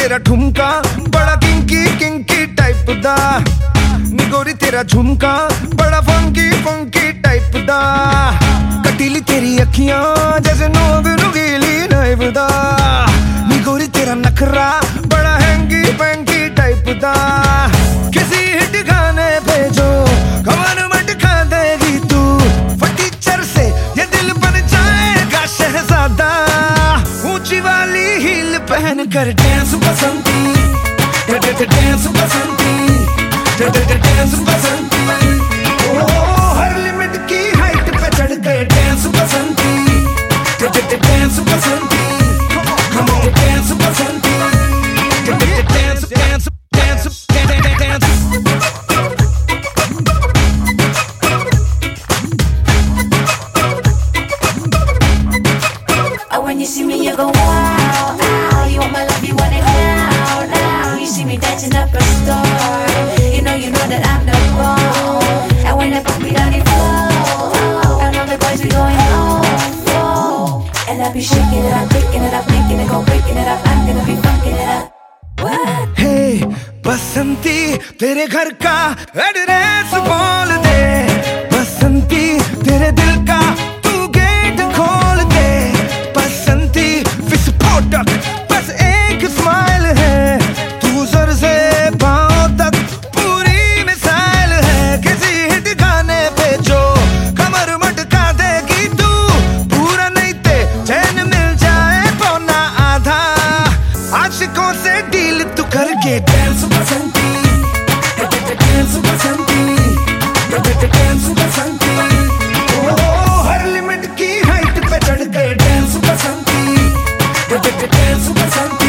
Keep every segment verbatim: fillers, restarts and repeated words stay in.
तेरा ठुमका बड़ा किंकी किंकी टाइप दा, नी गोरी तेरा झुमका बड़ा फंकी फंकी टाइप दा, कटीली तेरी अखियां जैसे नोग नुगीली नाइफ दा, नी गोरी तेरा नखरा बड़ा हैंगी पैंकी टाइप दा, किसी हिट गाने पे जो कमर मटका देगी तू, फटीचर से ये दिल बन जाएगा शहजादा, ऊंची वाली हील पहन कर dance Basanti, dance Basanti, dance Basanti, ओ हर लिमिट की हाइट पे चढ़ गए dance Basanti, dance Basanti, come on dance Basanti, dance dance dance dance. When you see me, you go wow, wow. You want my love, you want it now, now. You see me dancing up a store. You know, you know that I'm the one. And when I put me down, it flow. And all the boys be going oh, oh. And I be shaking it up, picking it up, making it go, breaking it up. I'm gonna be funking it up. What? Hey, Basanti तेरे घर का address बोल दे, बसंती तेरे दिल का तू gate खोल दे, बसंती विस्फोटक बस एक स्माइल है, तू सर से पांव तक पूरी मिसाइल है, किसी हिट गाने पे जो कमर मटका देगी तू, पूरा नहीं ते चैन मिल जाए पौना आधा, आशिकों से डील तू करके dance Basanti, dance Basanti, dance Basanti, ओ हर लिमिट की हाइट पे चढ़ गए dance Basanti, dance Basanti,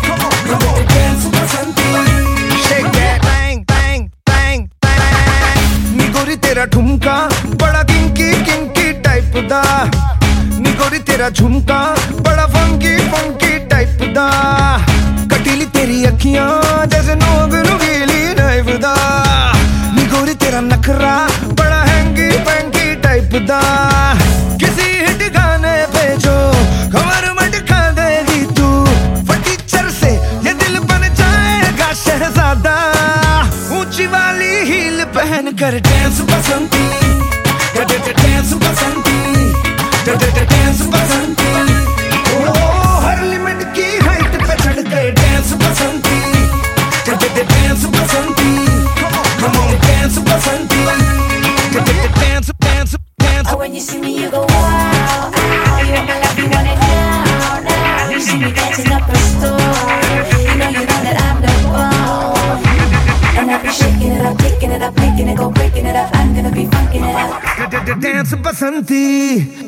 dance Basanti, shake that bang bang bang bang, नी गोरी तेरा ठुमका बड़ा किंकी किंकी टाइप दा, नी गोरी तेरा झुमका बड़ा फंकी फंकी टाइप दा, कटीली तेरी अखियां जैसे नोग नुगीली नाइफ दा, नी गोरी तेरा नखरा बड़ा हैंगी पैंकी टाइप दा, किसी हिट गाने पे जो कमर मटका देगी तू, फटीचर से ये दिल बन जाएगा शहजादा, ऊंची वाली हील पहन कर dance Basanti, dance Basanti, dance Basanti, ओ हर लिमिट की हाइट पे चढ़ गए dance Basanti, dance Basanti, come on dance Basanti, dance dance dance. When you see me, you go wow, wow. You want my love, you want it now, now. You see me dancing up a store. You know, you know that I'm the one. And I be shaking it up, picking it up, making it go, breaking it up. I'm gonna be funking it up. Dance Basanti.